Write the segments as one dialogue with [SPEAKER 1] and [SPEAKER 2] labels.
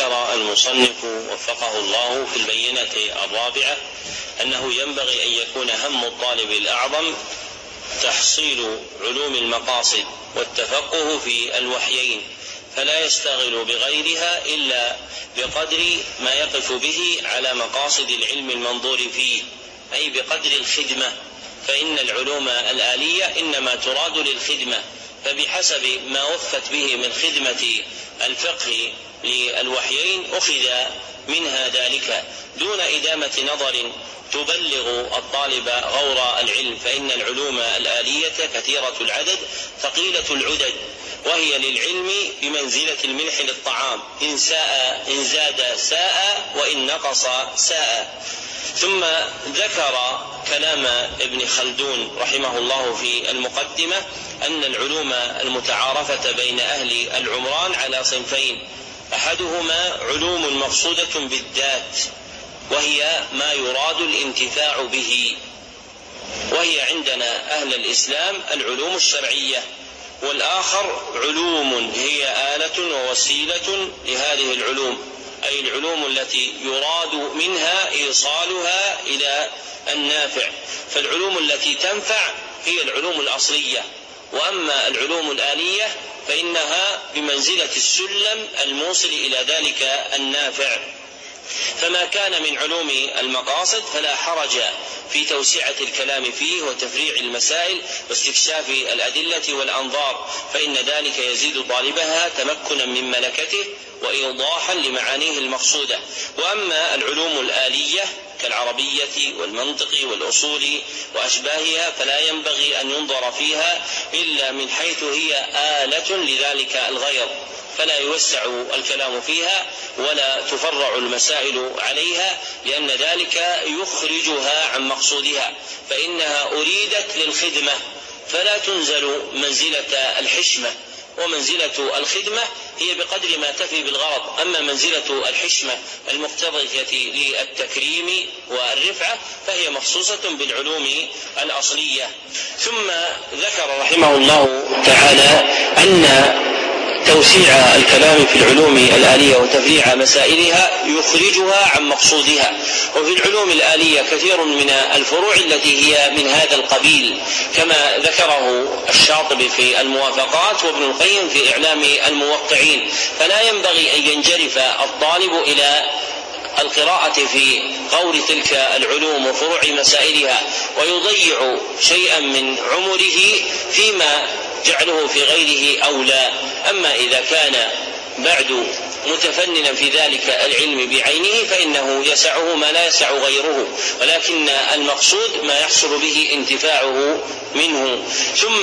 [SPEAKER 1] ذكر المصنف وفقه الله في البينة الرابعة أنه ينبغي أن يكون هم الطالب الأعظم تحصيل علوم المقاصد والتفقه في الوحيين، فلا يشتغل بغيرها إلا بقدر ما يقف به على مقاصد العلم المنظور فيه، أي بقدر الخدمة، فإن العلوم الآلية إنما تراد للخدمة، فبحسب ما وفت به من خدمة الفقه للوحيين أخذ منها ذلك، دون إدامة نظر تبلغ الطالب غور العلم، فإن العلوم الآلية كثيرة العدد ثقيلة العدد، وهي للعلم بمنزلة الملح للطعام، إن زاد ساء وإن نقص ساء. ثم ذكر كلام ابن خلدون رحمه الله في المقدمة أن العلوم المتعارفة بين أهل العمران على صنفين: أحدهما علوم مقصودة بالذات، وهي ما يراد الانتفاع به، وهي عندنا أهل الإسلام العلوم الشرعية، والآخر علوم هي آلة ووسيلة لهذه العلوم، أي العلوم التي يراد منها إيصالها إلى النافع، فالعلوم التي تنفع هي العلوم الأصلية، وأما العلوم الآلية فإنها بمنزلة السلم الموصل إلى ذلك النافع. فما كان من علوم المقاصد فلا حرج في توسعة الكلام فيه وتفريع المسائل واستكشاف الأدلة والأنظار، فإن ذلك يزيد طالبها تمكنا من ملكته وإيضاحا لمعانيه المقصودة. وأما العلوم الآلية كالعربية والمنطق والأصول وأشباهها فلا ينبغي أن ينظر فيها إلا من حيث هي آلة لذلك الغير، فلا يوسع الكلام فيها ولا تفرع المسائل عليها، لأن ذلك يخرجها عن مقصودها، فإنها أريدت للخدمة فلا تنزل منزلة الحشمة، ومنزلة الخدمة هي بقدر ما تفي بالغرض، أما منزلة الحشمة المقتضية للتكريم والرفعة فهي مخصوصة بالعلوم الأصلية. ثم ذكر رحمه الله تعالى أن توسيع الكلام في العلوم الآلية وتفريع مسائلها يخرجها عن مقصودها، وفي العلوم الآلية كثير من الفروع التي هي من هذا القبيل، كما ذكره الشاطبي في الموافقات وابن القيم في إعلام الموقعين، فلا ينبغي أن ينجرف الطالب إلى القراءة في غور تلك العلوم وفروع مسائلها ويضيع شيئا من عمره فيما جعله في غيره أولى. أما إذا كان بعد متفننا في ذلك العلم بعينه فإنه يسعه ما لا يسع غيره، ولكن المقصود ما يحصل به انتفاعه منه. ثم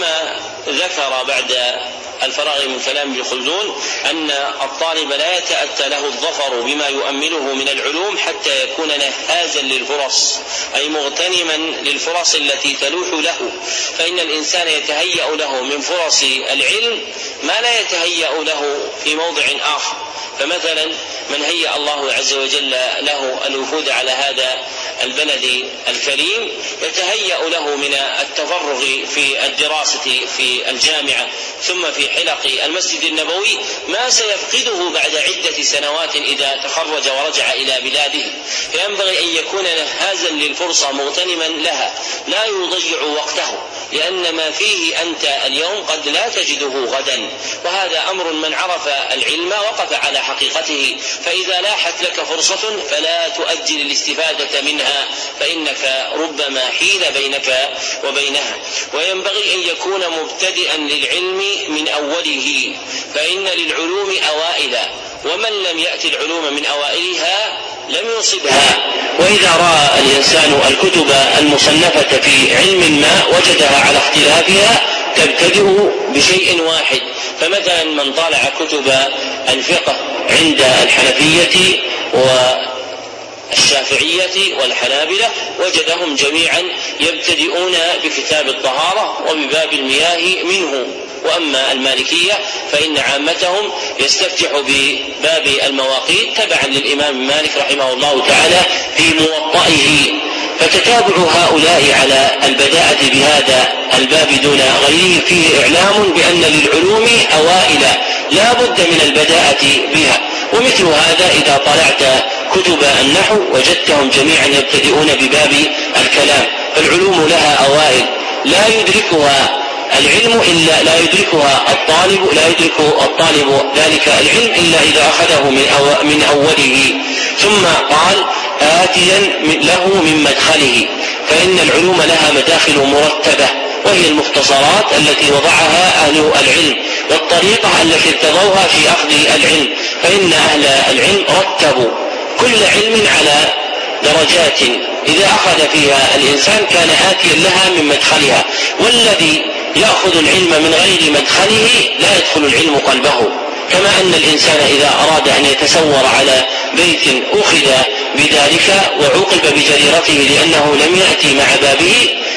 [SPEAKER 1] ذكر بعد الفراغ من كلام ابن خلدون أن الطالب لا يتأتى له الظفر بما يؤمله من العلوم حتى يكون نهازا للفرص، أي مغتنما للفرص التي تلوح له، فإن الإنسان يتهيأ له من فرص العلم ما لا يتهيأ له في موضع آخر. فمثلا من هيأ الله عز وجل له الوفود على هذا البلد الكريم يتهيأ له من التفرغ في الدراسة في الجامعة ثم في حلق المسجد النبوي ما سيفقده بعد عدة سنوات إذا تخرج ورجع إلى بلاده، فينبغي أن يكون نهازا للفرصة مغتنما لها لا يضيع وقته، لأن ما فيه أنت اليوم قد لا تجده غدا، وهذا أمر من عرف العلم وقف على حقيقته، فإذا لاحت لك فرصة فلا تؤجل الاستفادة منها، فإنك ربما حيل بينك وبينها. وينبغي أن يكون مبتدئا للعلم من أوله، فإن للعلوم أوائل، ومن لم يأتي العلوم من أوائلها لم يصبها. وإذا رأى الإنسان الكتب المصنفة في علم ما وجدها على اختلافها تبتدئ بشيء واحد، فمثلا من طالع كتب الفقه عند الحنفية والشافعية والحنابلة وجدهم جميعا يبتدئون بكتاب الطهارة وبباب المياه منه، وأما المالكية فإن عامتهم يستفتح بباب المواقيت تبعا للإمام مالك رحمه الله تعالى في موطئه. فتتابع هؤلاء على البداءة بهذا الباب دون غيره فيه إعلام بأن للعلوم أوائل لا بد من البداءة بها، ومثل هذا إذا طلعت كتب النحو وجدتهم جميعا يبتدئون بباب الكلام، فالعلوم لها أوائل لا يدركها العلم إلا لا يدركها الطالب ذلك العلم إلا إذا أخذه من أوله. ثم قال آتيا له من مدخله، فإن العلوم لها مداخل مرتبة، وهي المختصرات التي وضعها أهل العلم والطريقة التي ارتضوها في أخذ العلم، فإن أهل العلم رتبوا كل علم على درجات إذا أخذ فيها الإنسان كان آتيا لها من مدخلها، والذي يأخذ العلم من غير مدخله لا يدخل العلم قلبه، كما أن الإنسان إذا أراد أن يتسور على بيت أخذ بذلك وعوقب بجريرته لأنه لم يأتي مع بابه،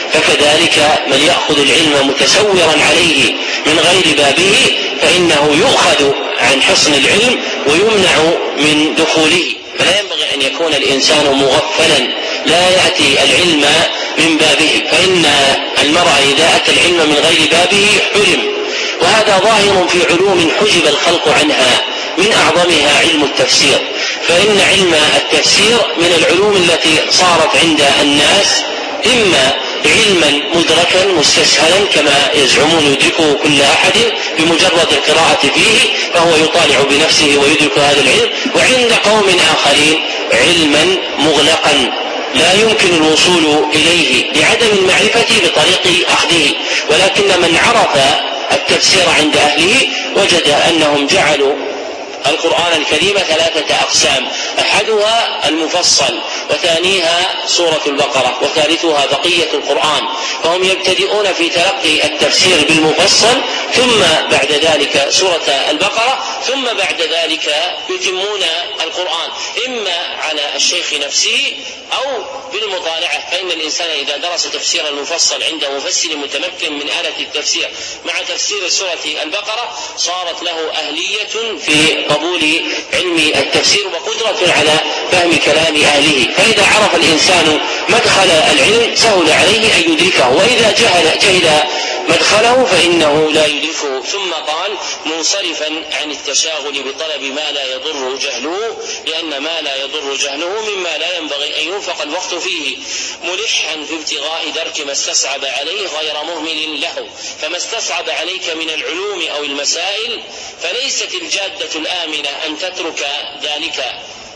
[SPEAKER 1] فكذلك من يأخذ العلم متسورا عليه من غير بابه فإنه يؤخذ عن حصن العلم ويمنع من دخوله. فلا ينبغي أن يكون الإنسان مغفلا لا يأتي العلم من بابه، فإن المرء إذا أتى العلم من غير بابه حرم، وهذا ظاهر في علوم حجب الخلق عنها، من أعظمها علم التفسير، فإن علم التفسير من العلوم التي صارت عند الناس إما علما مدركا مستسهلا كما يزعمون يدركه كل أحد بمجرد القراءة فيه فهو يطالع بنفسه ويدرك هذا العلم، وعند قوم آخرين علما مغلقا لا يمكن الوصول إليه لعدم المعرفة بطريق أخذه. ولكن من عرف التفسير عند أهله وجد أنهم جعلوا القرآن الكريم 3 أقسام، أحدها المفصل، وثانيها سورة البقرة، وثالثها بقية القرآن، فهم يبتدئون في تلقي التفسير بالمفصل ثم بعد ذلك سورة البقرة، ثم بعد ذلك يتمون القرآن إما على الشيخ نفسه أو بالمطالعة، فإن الإنسان إذا درس تفسير المفصل عند مفسر متمكن من آلة التفسير مع تفسير سورة البقرة صارت له أهلية في قبول علم التفسير وقدرة على فهم كلام أهله. فإذا عرف الإنسان مدخل العلم سهل عليه أن يدركه، وإذا جهل مدخله فإنه لا يدركه. ثم قال منصرفا عن التشاغل بطلب ما لا يضر جهله، لأن ما لا يضر جهله مما لا ينبغي أن ينفق الوقت فيه، ملحا في ابتغاء درك ما استصعب عليه غير مهمل له. فما استصعب عليك من العلوم أو المسائل فليست الجادة الآمنة أن تترك ذلك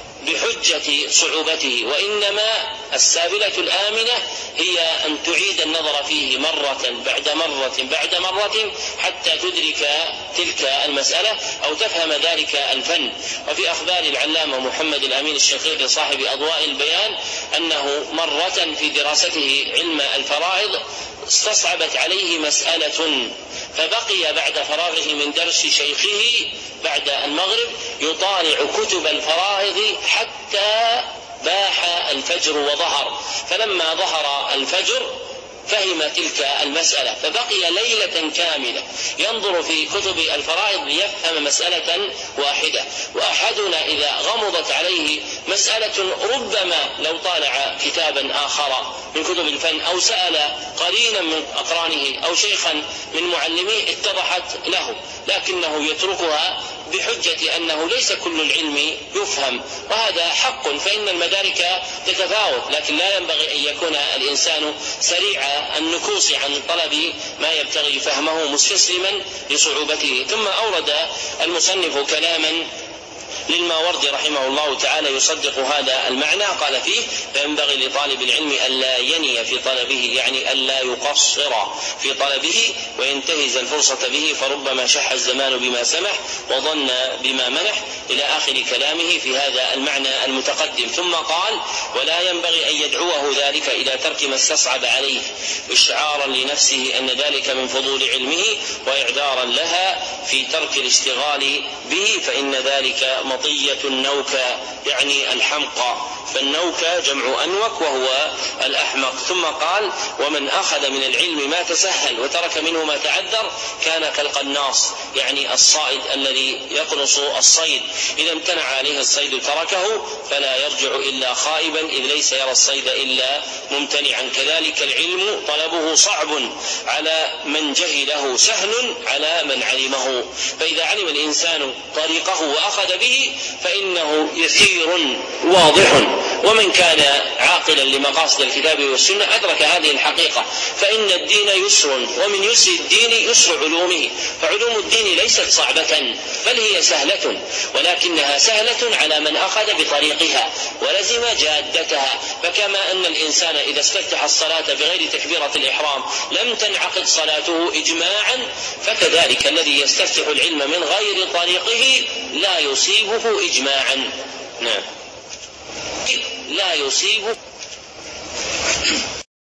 [SPEAKER 1] بحجة صعوبته، وإنما السابلة الآمنة هي أن تعيد النظر فيه مرة بعد مرة بعد مرة حتى تدرك تلك المسألة أو تفهم ذلك الفن. وفي أخبار العلامة محمد الأمين الشنقيطي صاحب أضواء البيان أنه مرة في دراسته علم الفرائض استصعبت عليه مسألة، فبقي بعد فراغه من درس شيخه بعد المغرب يطالع كتب الفرائض حتى باح الفجر وظهر، فلما ظهر الفجر فهم تلك المسألة، فبقي ليلة كاملة ينظر في كتب الفرائض ليفهم مسألة واحدة. وأحدنا إذا غمضت عليه مسألة ربما لو طالع كتابا آخر من كتب الفن أو سأل قرينا من أقرانه أو شيخا من معلميه اتضحت له، لكنه يتركها بحجة أنه ليس كل العلم يفهم، وهذا حق، فإن المدارك تتفاوت، لكن لا ينبغي أن يكون الإنسان سريع النكوص عن طلب ما يبتغي فهمه مستسلما لصعوبته. ثم أورد المصنف كلاما للماوردي رحمه الله تعالى يصدق هذا المعنى، قال فيه فينبغي لطالب العلم ألا يني في طلبه، يعني ألا يقصر في طلبه وينتهز الفرصة به، فربما شح الزمان بما سمح وظن بما منح، إلى آخر كلامه في هذا المعنى المتقدم. ثم قال ولا ينبغي أن يدعوه ذلك إلى ترك ما استصعب عليه إشعارا لنفسه أن ذلك من فضول علمه وإعذارا لها في ترك الاشتغال به، فإن ذلك مطية النوكة يعني الحمقى، فالنوكة جمع أنوك وهو الأحمق. ثم قال ومن أخذ من العلم ما تسهل وترك منه ما تعذر كان كالقناص، يعني الصائد الذي يقنص الصيد، إذا امتنع عليه الصيد تركه فلا يرجع إلا خائبا، إذ ليس يرى الصيد إلا ممتنعا. كذلك العلم طلبه صعب على من جهله، سهل على من علمه. فإذا علم الإنسان طريقه وأخذ به فإنه يسير واضح. ومن كان عاقلا لمقاصد الكتاب والسنة أدرك هذه الحقيقة، فإن الدين يسر، ومن يسر الدين يسر علومه. فعلوم الدين ليست صعبة بل هي سهلة، ولكنها سهلة على من أخذ بطريقها ولزم جادتها. فكما أن الإنسان إذا استفتح الصلاة بغير تكبيرة الإحرام لم تنعقد صلاته إجماعا، فكذلك الذي يستفتح العلم من غير طريقه لا يصيبه إجماعا. نعم، لا يصيبه